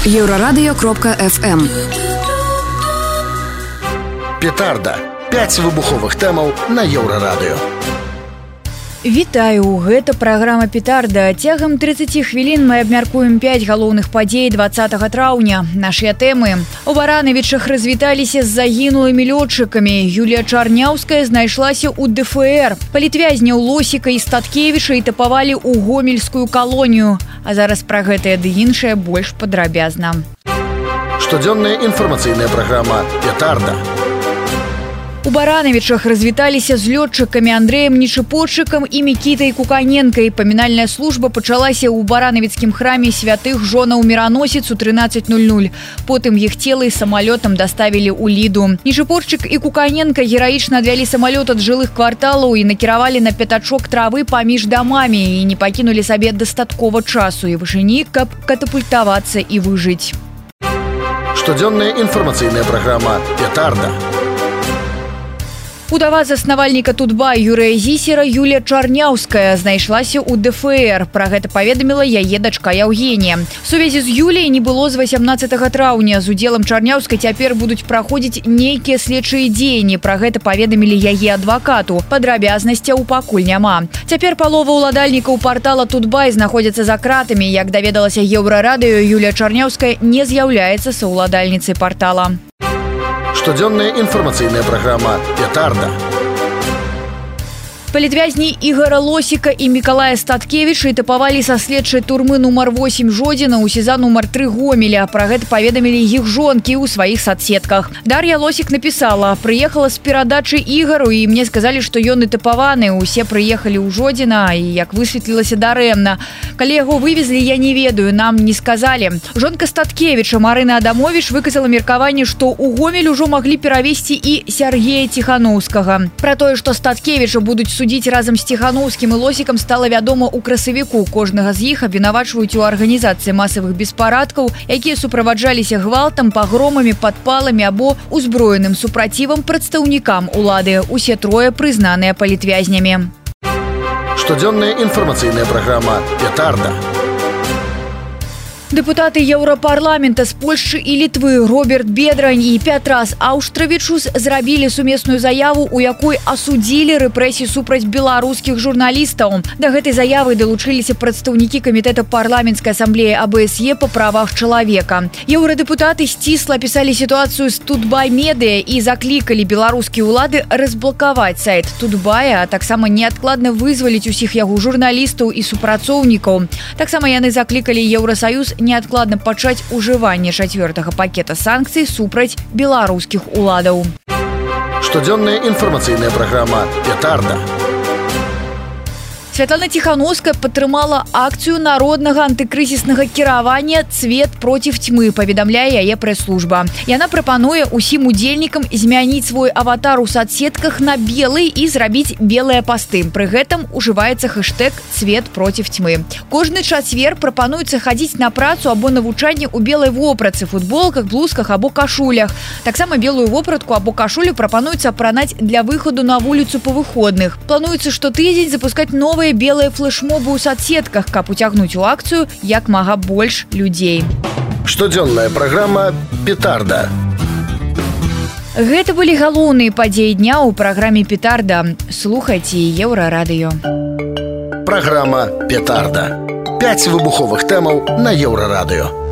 Еврорадио.FM. Петарда. 5 выбуховых тэмаў на Еўрарадыё. Вітаю, гэта праграма «Петарда». Цягам 30 хвілін мы абмяркуем 5 галоўных падзей 20 траўня. Нашыя тэмы. У Баранавічах развіталіся з загінулымі лётчыкамі. Юлія Чарняўская знайшлася ў ДФР. Палітвязняў Лосіка і Статкевіча этапавалі ў гомельскую калонію. А зараз пра гэтае ды іншае больш падрабязна. Штодзённая інфармацыйная праграма «Петарда». У Баранавічах развіталіся з лётчыкамі Андрэем Нечапотчыкам і Мікітай Куканенкай. Памінальная служба пачалася ў баранавіцкім храме святых жонаў Міраносіц у 13:00. Потым іх целы самалётам даставілі ў Ліду. Нечапотчык і Куканенка гераічна адвялі самалёт ад жылых кварталаў і накіравалі на пятачок травы паміж дамамі і не пакінулі сабе дастаткова часу і вышыні, каб катапультавацца і выжыць. Штодзённая інфармацыйная праграма «Петарда». Удава заснавальніка Тутбай Юрыя Зісера Юлія Чарняўская знайшлася ў ДФР. Пра гэта паведаміла яе дачка Яўгенія. Сувязі з Юліяй не было з 18 траўня. З удзелам Чарняўскай цяпер будуць праходзіць нейкія следчыя дзеянні. Пра гэта паведамілі яе адвакату. Падрабязнасцяў пакуль няма. Цяпер палова ўладальнікаў партала Тутбай знаходзяцца за кратамі. Як даведалася Еўрарадыё, Юлія Чарняўская не з'яўляецца саўладальніцай партала. Штодзённая інфармацыйная праграма «Петарда». Палітвязні Ігора Лосіка і Мікалая Статкевіча этапавалі са следчай турмы нумар 8 Жодзіна ў СІЗА нумар 3 Гомеля. Пра гэта паведамілі іх жонкі ў сваіх садсетках. Дар'я Лосік напісала: «Прыехала з перадачы Ігару і мне сказалі, што ён этапаваны. Усе прыехалі ў Жодзіна і, як высветлілася, дарэмна. Калі яго вывезлі, я не ведаю, нам не сказалі». Жонка Статкевіча Марына Адамовіч выказала меркаванне, што ў Гомель ужо маглі перавесці і Сяргея Ціханаўскага. Пра тое, што Статкевіча будуць судзіць разам з Ціханаўскім і Лосікам, стала вядома ў красавіку. Кожнага з іх абвінавачваюць у арганізацыі масавых беспарадкаў, якія суправаджаліся гвалтам, пагромамі, падпаламі або узброеным супрацівам прадстаўнікам улады. Усе трое прызнаныя палітвязнямі. Штодзённая інфармацыйная праграма «Петарда». Дэпутаты Еўрапарламента з Польшчы і Літвы Роберт Бедрань і Пятрас Аўштравічус зрабілі сумесную заяву, у якой асудзілі рэпрэсіі супраць беларускіх журналістаў. Да гэтай заявы далучыліся прадстаўнікі камітэта парламенцкай асамблеі АБСЕ па правах чалавека. Еўрадэпутаты сцісла апісалі сітуацыю з Тутбай Медыя і заклікалі беларускія ўлады разблакаваць сайт Тутбая, а таксама неадкладна вызваліць усіх яго журналістаў і супрацоўнікаў. Таксама яны заклікалі Еўрасаюз неадкладна пачаць ужыванне 4-го пакета санкцый супраць беларускіх уладаў. Штодзённая інфармацыйная праграма «Петарда». Святлана Ціханаўская падтрымала акцыю народнага антыкрызіснага кіравання «Цвет проціў цьмы», паведамляе яе прэс-служба. Яна прапануе усім удзельнікам змяніць свой аватар у садсетках на белы і зрабіць белыя пасты. Пры гэтым ужываецца хэштэг «Цвет проціў цьмы». Кожны чацвер прапануецца хадзіць на працу або навучанне ў белай вопратцы, футболках, блузках або кашулях. Таксама белую вопратку або кашулю прапануецца апранаць для выхаду на вуліцу па выходных. Плануецца штотыдзень запускаць новыя белыя флэшмобы ў садсетках, каб уцягнуць у акцыю як мага больш людзей. Штодзённая праграма «Петарда». Гэта былі галоўныя падзеі дня ў праграме «Петарда». Слухайце Еўрарадыё. Праграма «Петарда». 5 выбуховых тэмаў на Еўрарадыё.